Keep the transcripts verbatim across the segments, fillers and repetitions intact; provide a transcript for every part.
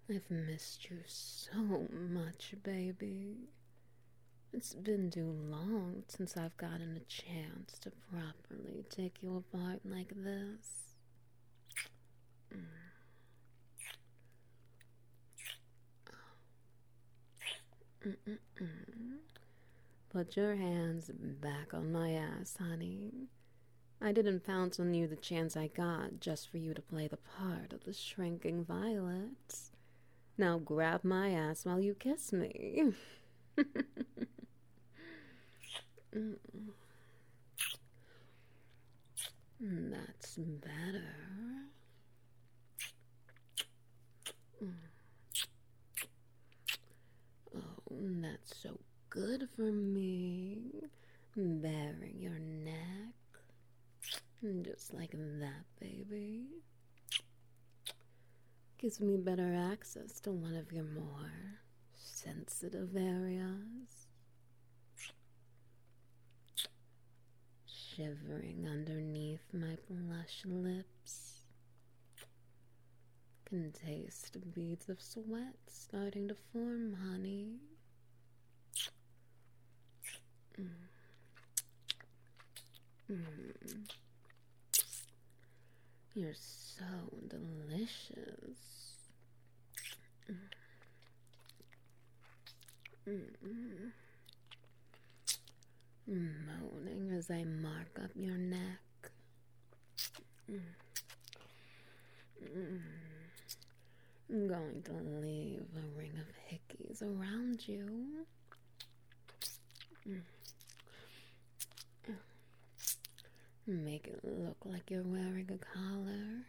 I've missed you so much, baby. It's been too long since I've gotten a chance to properly take you apart like this. Mm-mm-mm. Put your hands back on my ass, honey. I didn't pounce on you the chance I got just for you to play the part of the shrinking Violet. Now grab my ass while you kiss me. Mm. That's better. Mm. Oh, that's so good for me. Baring your neck. Just like that, baby. Gives me better access to one of your more sensitive areas. Shivering underneath my blush lips. Can taste beads of sweat starting to form, honey. Mm. Mm. You're so delicious. Mm-mm. Moaning as I mark up your neck. Mm. Mm. I'm going to leave a ring of hickeys around you. Mm. Make it look like you're wearing a collar.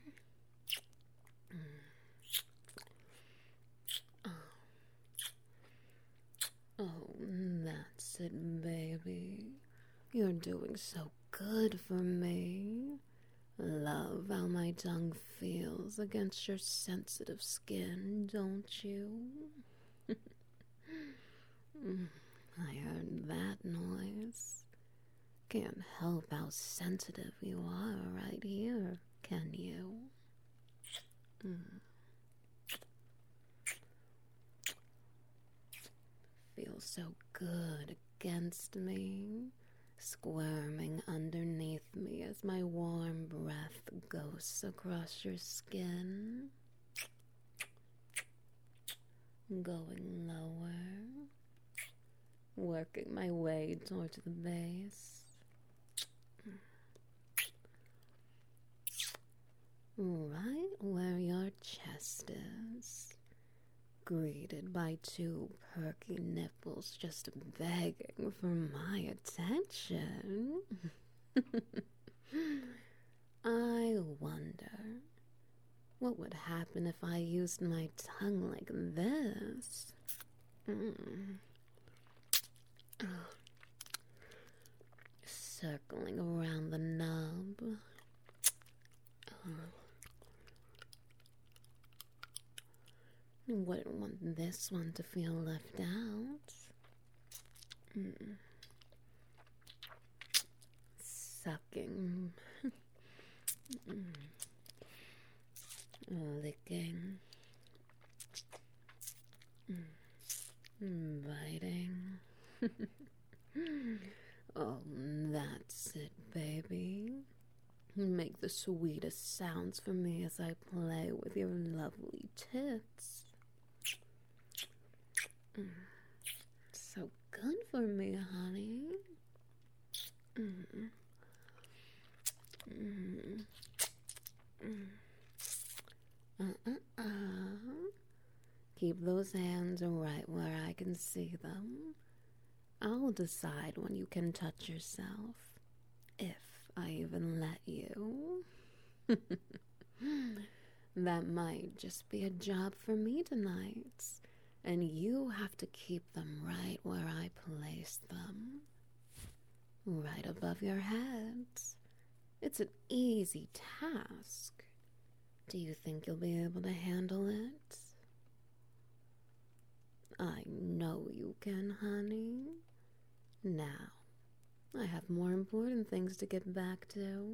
Oh, that's it, baby. You're doing so good for me. Love how my tongue feels against your sensitive skin, don't you? I heard that noise. Can't help how sensitive you are right here, can you? Mm. Feels so good against me, squirming underneath me as my warm breath goes across your skin. Going lower, working my way towards the base. Right where your chest is, greeted by two perky nipples just begging for my attention. I wonder what would happen if I used my tongue like this. Mm. Circling around the knob. Wouldn't want this one to feel left out. Mm. Sucking. Mm. Licking. Mm. Biting. Oh, that's it, baby. Make the sweetest sounds for me as I play with your lovely tits. Mm. So good for me, honey. Mm. Mm. Mm. Uh-uh-uh. Keep those hands right where I can see them. I'll decide when you can touch yourself, if I even let you. That might just be a job for me tonight, and you have to keep them right where I place them. Right above your head. It's an easy task. Do you think you'll be able to handle it? I know you can, honey. Now, I have more important things to get back to.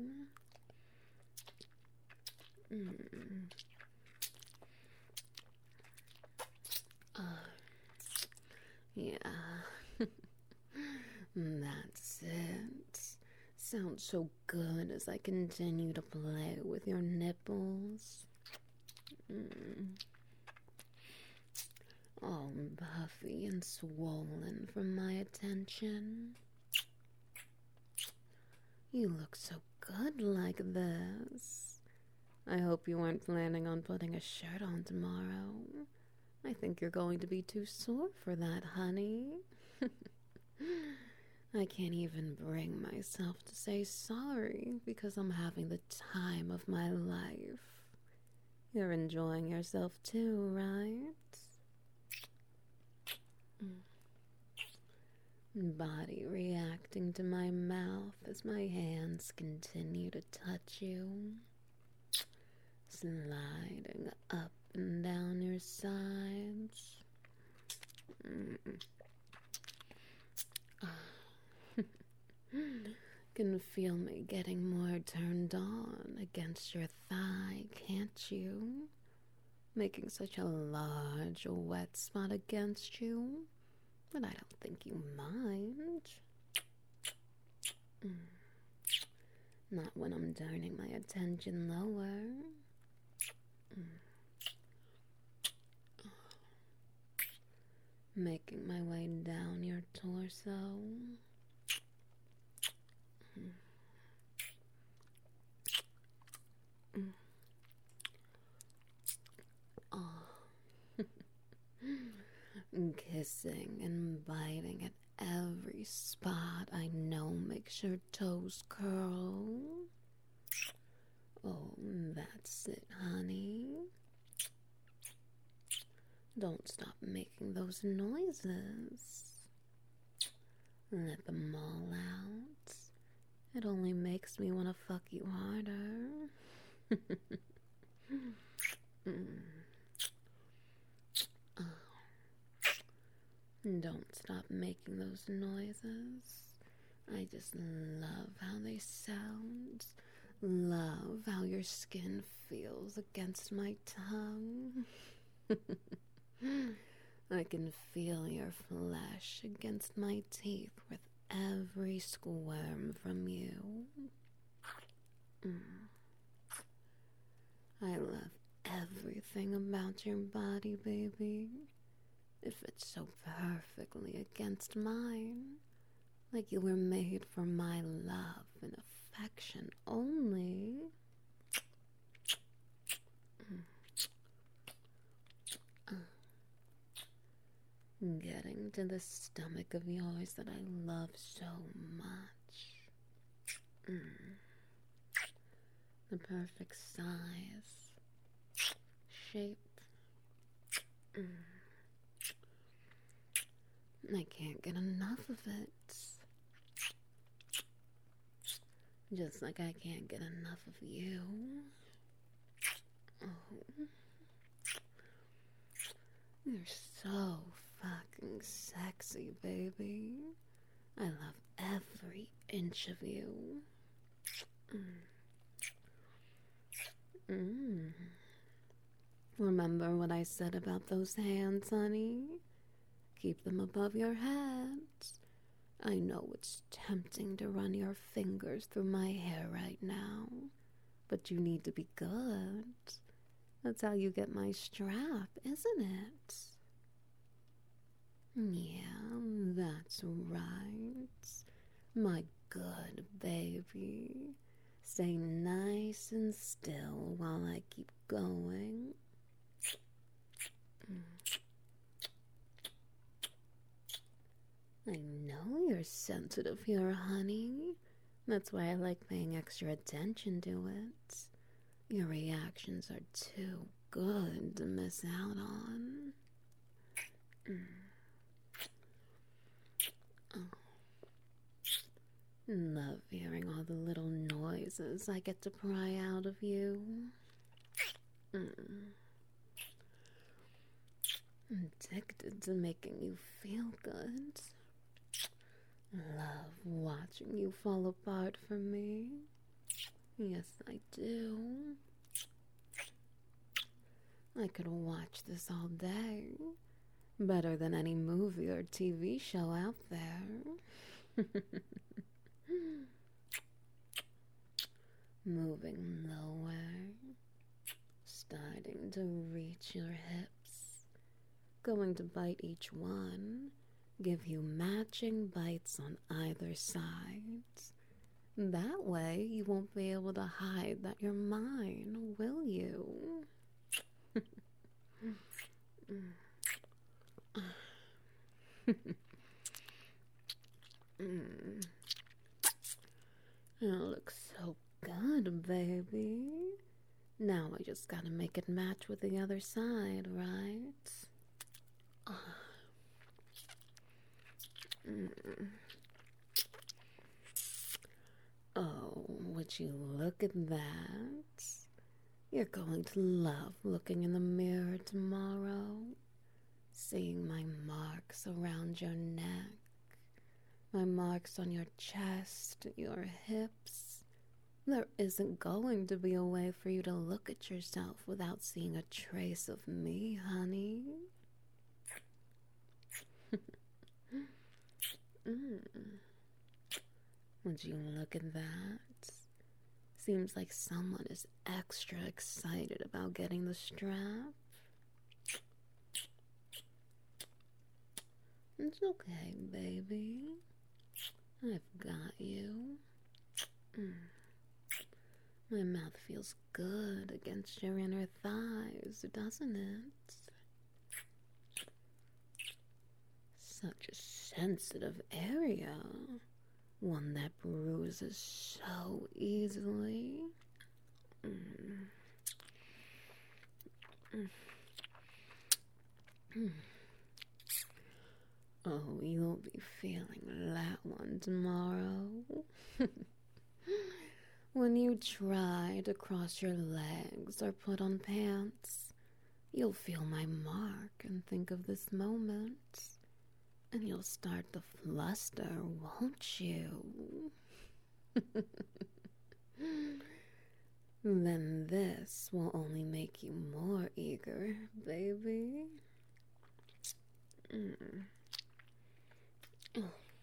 Mm. Yeah, that's it. Sounds so good as I continue to play with your nipples. Mm. All puffy and swollen from my attention. You look so good like this. I hope you aren't planning on putting a shirt on tomorrow. I think you're going to be too sore for that, honey. I can't even bring myself to say sorry because I'm having the time of my life. You're enjoying yourself too, right? Body reacting to my mouth as my hands continue to touch you, sliding up and down your sides. Mm. Can feel me getting more turned on against your thigh, can't you? Making such a large, wet spot against you, but I don't think you mind. Mm. Not when I'm turning my attention lower. Mm. Making my way down your torso. Mm. Mm. Oh. Kissing and biting at every spot I know makes your toes curl. Oh, that's it, honey. Don't stop making those noises. Let them all out. It only makes me want to fuck you harder. mm. Oh. Don't stop making those noises. I just love how they sound. Love how your skin feels against my tongue. I can feel your flesh against my teeth with every squirm from you. Mm. I love everything about your body, baby. It fits so perfectly against mine, like you were made for my love and affection only. Mm. Uh. Getting to the stomach of yours that I love so much. Mm. The perfect size, shape. Mm. I can't get enough of it. Just like I can't get enough of you. Oh. You're so fucking sexy, baby. I love every inch of you. Mm. Mm. Remember what I said about those hands, honey? Keep them above your head. I know it's tempting to run your fingers through my hair right now, but you need to be good. That's how you get my strap, isn't it? Yeah, that's right. My good baby. Stay nice and still while I keep going. I know you're sensitive here, honey. That's why I like paying extra attention to it. Your reactions are too good to miss out on. Mm. Oh. Love hearing all the little noises I get to pry out of you. Mm. Addicted to making you feel good. Love watching you fall apart for me. Yes, I do. I could watch this all day. Better than any movie or T V show out there. Moving lower, starting to reach your hips, going to bite each one, give you matching bites on either side. That way you won't be able to hide that you're mine, will you? mm. It looks so good, baby. Now I just gotta make it match with the other side, right? Mm. Oh, would you look at that? You're going to love looking in the mirror tomorrow, seeing my marks around your neck, my marks on your chest, your hips. There isn't going to be a way for you to look at yourself without seeing a trace of me, honey. mm. Would you look at that? Seems like someone is extra excited about getting the strap. It's okay, baby. I've got you. Mm. My mouth feels good against your inner thighs, doesn't it? Such a sensitive area. One that bruises so easily. Mm. Mm. Mm. Oh, you'll be feeling that one tomorrow. When you try to cross your legs or put on pants, you'll feel my mark and think of this moment. And you'll start to fluster, won't you? Then this will only make you more eager, baby. Mm. Oh.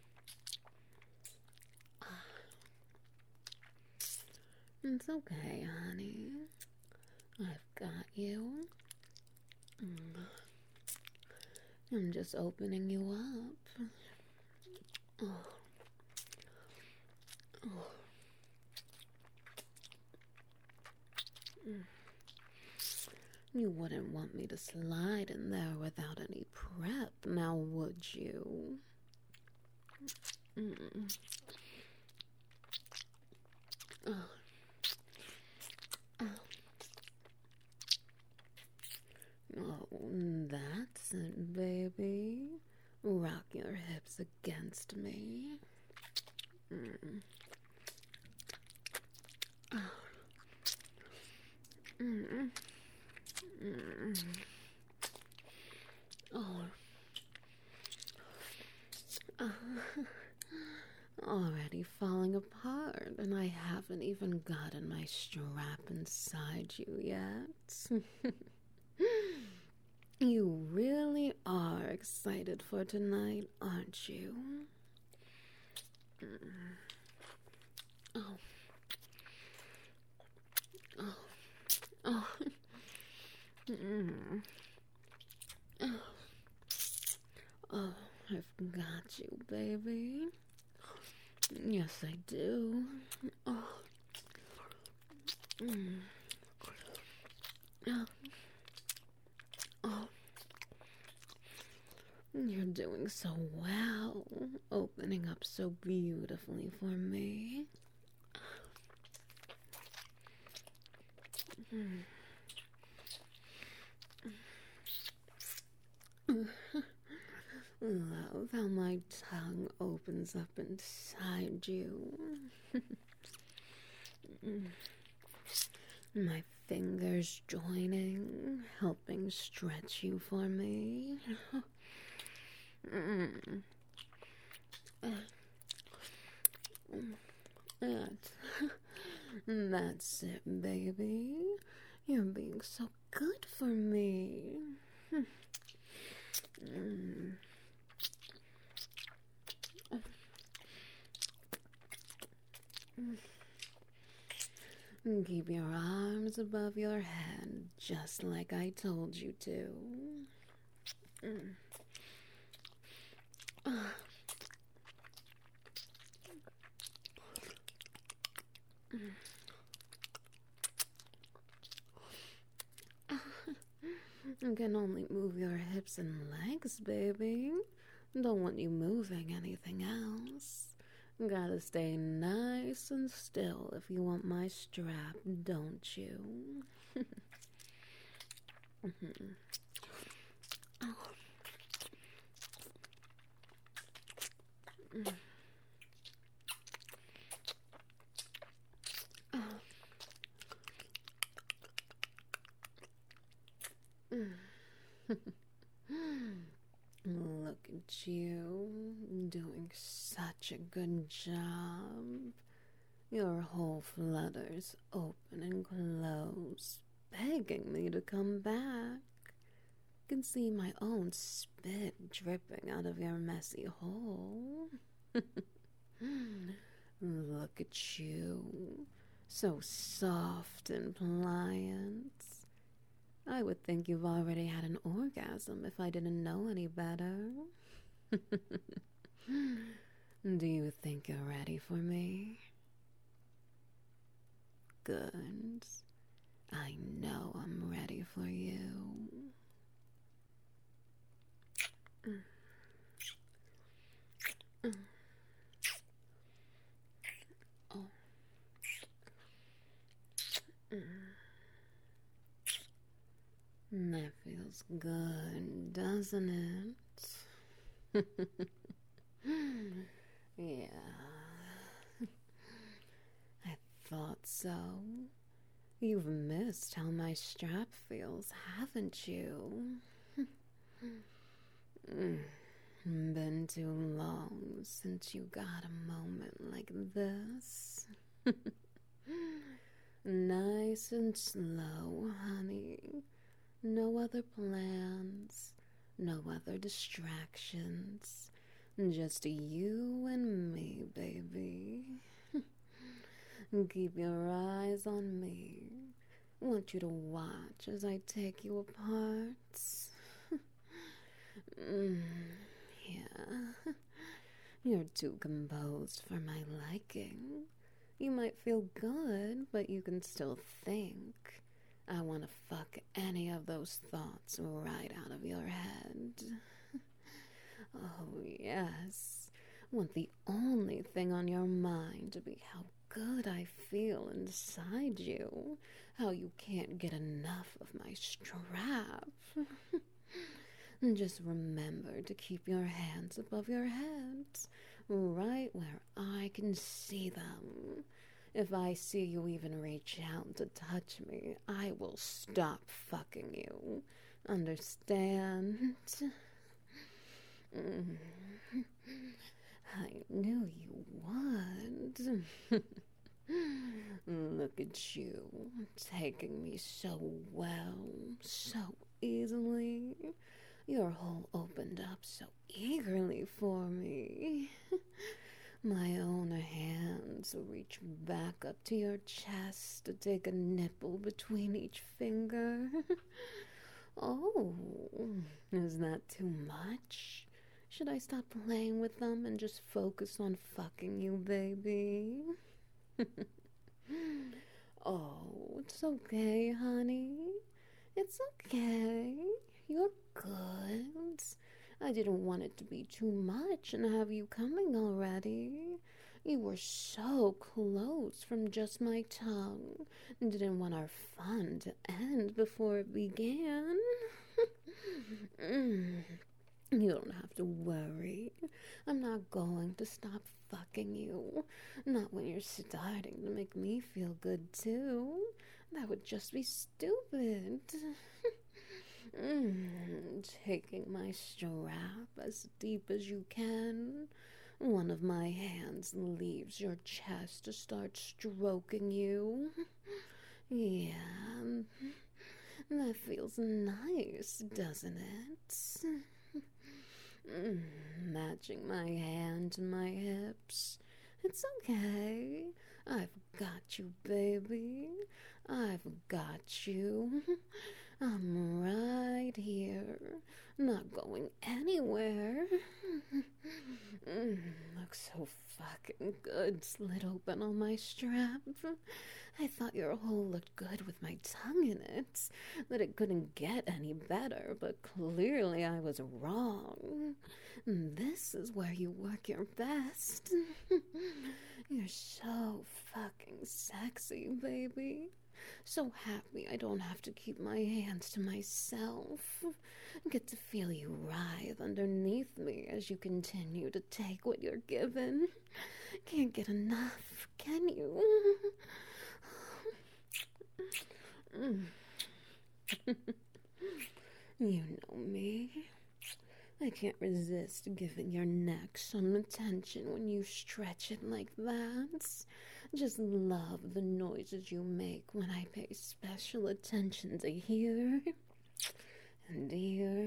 It's okay, honey. I've got you. Mm. I'm just opening you up. Oh. Oh. Mm. You wouldn't want me to slide in there without any prep, now would you? Mm. Oh. Oh. Oh, that's it, baby. Rock your hips against me. Mm. Oh. Mm. Mm. Oh. Uh, already falling apart, and I haven't even gotten my strap inside you yet. You really are excited for tonight, aren't you? Mm. Oh. Oh. Oh. Mm. Oh. Oh, I've got you, baby. Yes, I do. Oh. Mm. Oh. Oh. You're doing so well, opening up so beautifully for me. Mm. Love how my tongue opens up inside you. My fingers joining, helping stretch you for me. Mm. That's, that's it, baby. You're being so good for me. Mm. Keep your arms above your head, just like I told you to. Mm. You can only move your hips and legs, baby. Don't want you moving anything else. Gotta stay nice and still if you want my strap, don't you? Mm-hmm. Oh. Mm. Oh. Look at you, doing such a good job. Your whole flutter's open and closed, begging me to come back. Can see my own spit dripping out of your messy hole. Look at you, so soft and pliant. I would think you've already had an orgasm if I didn't know any better. Do you think you're ready for me? Good. I know I'm ready for you. Mm. Mm. Oh. Mm. That feels good, doesn't it? Yeah. I thought so. You've missed how my strap feels, haven't you? Been too long since you got a moment like this. Nice and slow, honey. No other plans, no other distractions. Just you and me, baby. Keep your eyes on me. Want you to watch as I take you apart. mm, yeah. You're too composed for my liking. You might feel good, but you can still think. I want to fuck any of those thoughts right out of your head. Oh, yes. Want the only thing on your mind to be how good I feel inside you. How you can't get enough of my strap. Just remember to keep your hands above your head, right where I can see them. If I see you even reach out to touch me, I will stop fucking you. Understand? Mm. I knew you would. Look at you, taking me so well, so easily. Your hole opened up so eagerly for me. My own hands reach back up to your chest to take a nipple between each finger. Oh, is that too much? Should I stop playing with them and just focus on fucking you, baby? Oh, it's okay, honey. It's okay. You're good. I didn't want it to be too much and have you coming already. You were so close from just my tongue. Didn't want our fun to end before it began. You don't have to worry. I'm not going to stop fucking you. Not when you're starting to make me feel good, too. That would just be stupid. Mm, taking my strap as deep as you can. One of my hands leaves your chest to start stroking you. Yeah, that feels nice, doesn't it? Mm, matching my hand to my hips. It's okay. I've got you, baby. I've got you. I'm right here, not going anywhere. Mm, looks so fucking good, slit open on my strap. I thought your hole looked good with my tongue in it, that it couldn't get any better, but clearly I was wrong. This is where you work your best. You're so fucking sexy, baby. So happy I don't have to keep my hands to myself. Get to feel you writhe underneath me as you continue to take what you're given. Can't get enough, can you? You know me. I can't resist giving your neck some attention when you stretch it like that. Just love the noises you make when I pay special attention to here and here.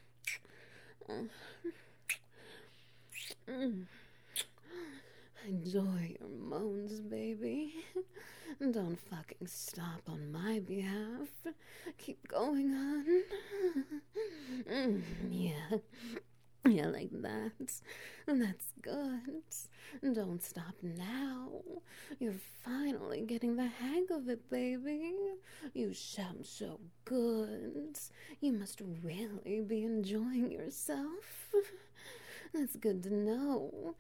Enjoy your moans, baby. Don't fucking stop on my behalf. Keep going on. Mm, yeah. Yeah, like that. That's good. Don't stop now. You're finally getting the hang of it, baby. You sound so good. You must really be enjoying yourself. That's good to know.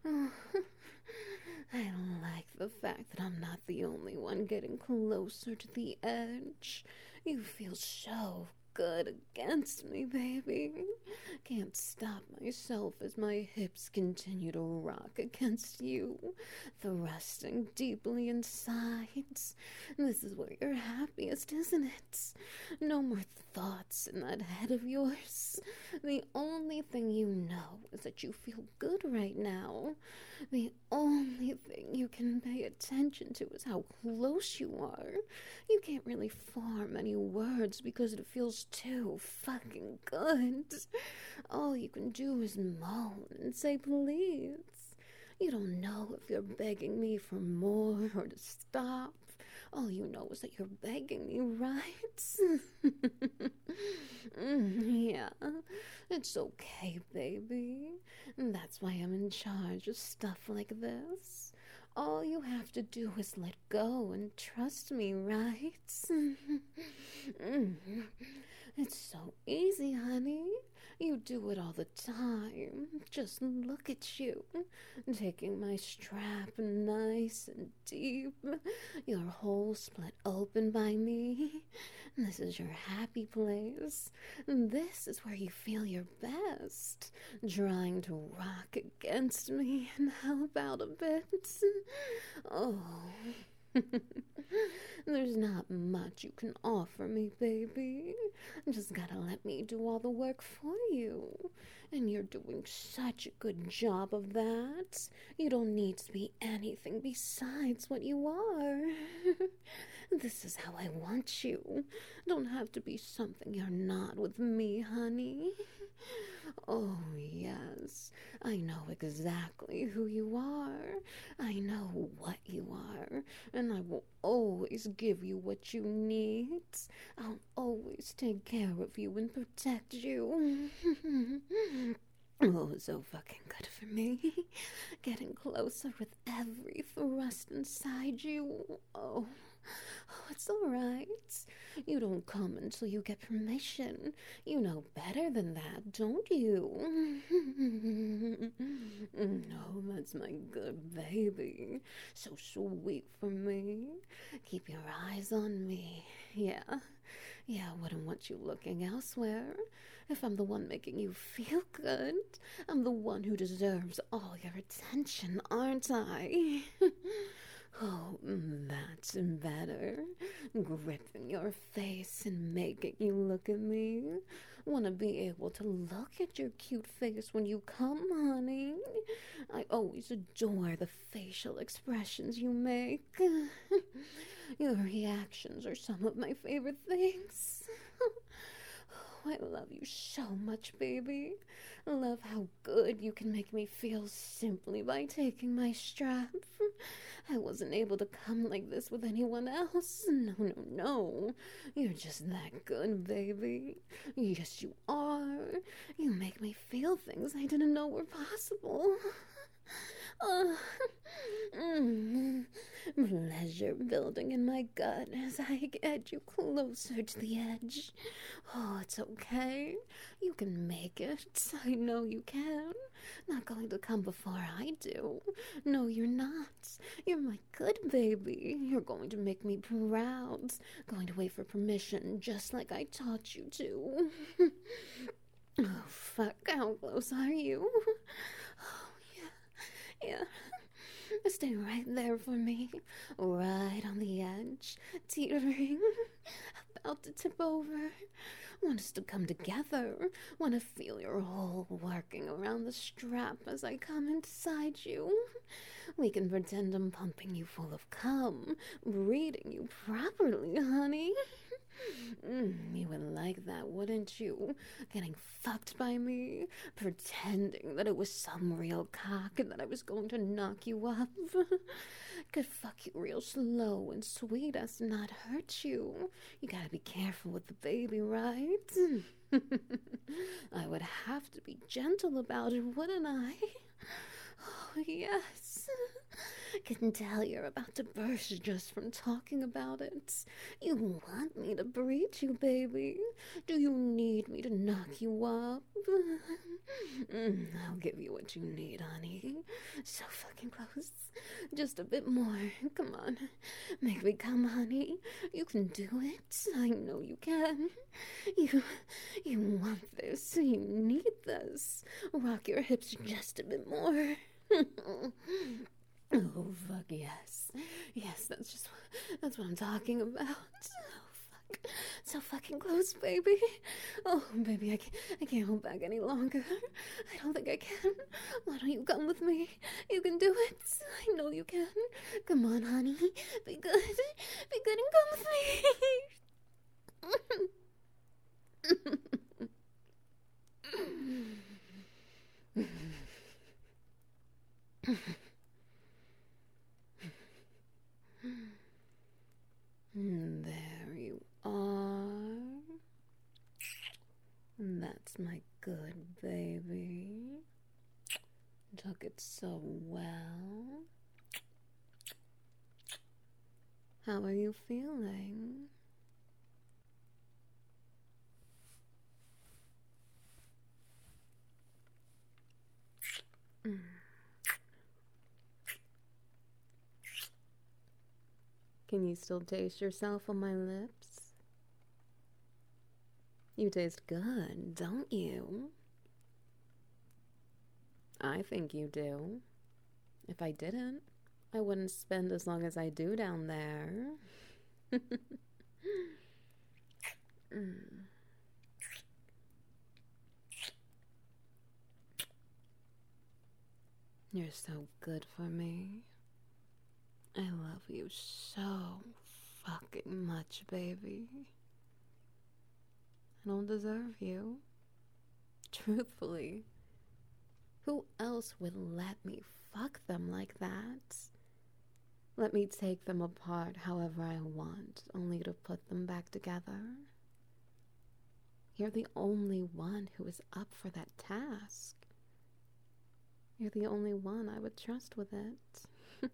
I like the fact that I'm not the only one getting closer to the edge. You feel so good against me, baby. Can't stop myself as my hips continue to rock against you, thrusting deeply inside. This is where you're happiest, isn't it? No more thoughts in that head of yours. The only thing you know is that you feel good right now. The only thing you can pay attention to is how close you are. You can't really form any words because it feels too fucking good. All you can do is moan and say please. You don't know if you're begging me for more or to stop. All you know is that you're begging me, right? mm, yeah, it's okay, baby. That's why I'm in charge of stuff like this. All you have to do is let go and trust me, right? It's so easy, honey. You do it all the time. Just look at you, taking my strap nice and deep, your hole split open by me. This is your happy place. This is where you feel your best, trying to rock against me and help out a bit. Oh. There's not much you can offer me, baby. Just gotta let me do all the work for you. And you're doing such a good job of that. You don't need to be anything besides what you are. This is how I want you. Don't have to be something you're not with me, honey. Oh, yes, I know exactly who you are. I know what you are, and I will always give you what you need. I'll always take care of you and protect you. Oh, so fucking good for me. Getting closer with every thrust inside you. Oh. Oh, it's all right. You don't come until you get permission. You know better than that, don't you? No, that's my good baby. So sweet for me. Keep your eyes on me. Yeah. Yeah, I wouldn't want you looking elsewhere. If I'm the one making you feel good, I'm the one who deserves all your attention, aren't I? Oh, that's better. Gripping your face and making you look at me. Want to be able to look at your cute face when you come, honey. I always adore the facial expressions you make. Your reactions are some of my favorite things. I love you so much, baby. I love how good you can make me feel simply by taking my strap. I wasn't able to come like this with anyone else. No, no, no. You're just that good, baby. Yes, you are. You make me feel things I didn't know were possible. Uh, mm, pleasure building in my gut as I get you closer to the edge. Oh, it's okay. You can make it. I know you can. Not going to come before I do. No, you're not. You're my good baby. You're going to make me proud. Going to wait for permission just like I taught you to. Oh, fuck. How close are you? Oh, yeah. Yeah. Stay right there for me. Right on the edge. Teetering. About to tip over. Want us to come together. Want to feel your hole working around the strap as I come inside you. We can pretend I'm pumping you full of cum. Breeding you properly, honey. Mm, you would like that, wouldn't you? Getting fucked by me, pretending that it was some real cock and that I was going to knock you up. Could fuck you real slow and sweet as to not hurt you. You gotta be careful with the baby, right? I would have to be gentle about it, wouldn't I? Oh, yes. Can tell you're about to burst just from talking about it. You want me to breed you, baby? Do you need me to knock you up? Mm, I'll give you what you need, honey. So fucking close. Just a bit more. Come on. Make me come, honey. You can do it. I know you can. You, you want this. You need this. Rock your hips just a bit more. Oh, fuck, yes. Yes, that's just, that's what I'm talking about. Oh, fuck. So fucking close, baby. Oh, baby, I can't, I can't hold back any longer. I don't think I can. Why don't you come with me? You can do it. I know you can. Come on, honey. Be good. Be good and come with me. There you are. That's my good baby. Took it so well. How are you feeling? Mm. Can you still taste yourself on my lips? You taste good, don't you? I think you do. If I didn't, I wouldn't spend as long as I do down there. mm. You're so good for me. I love you so fucking much, baby. I don't deserve you. Truthfully, who else would let me fuck them like that? Let me take them apart however I want, only to put them back together? You're the only one who is up for that task. You're the only one I would trust with it.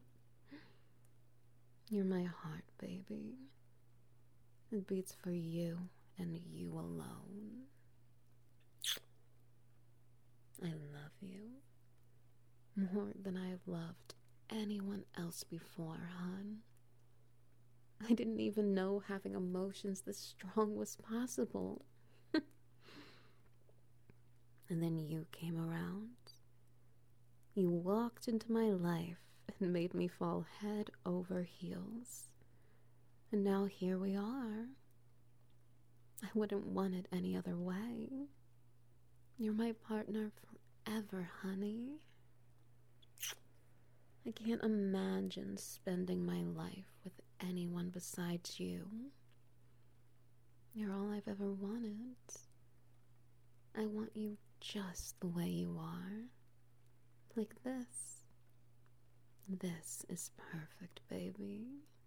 You're my heart, baby. It beats for you and you alone. I love you more than I have loved anyone else before, hon. I didn't even know having emotions this strong was possible. And then you came around. You walked into my life and made me fall head over heels. And now here we are. I wouldn't want it any other way. You're my partner forever, honey. I can't imagine spending my life with anyone besides you. You're all I've ever wanted. I want you just the way you are. Like this. This is perfect, baby.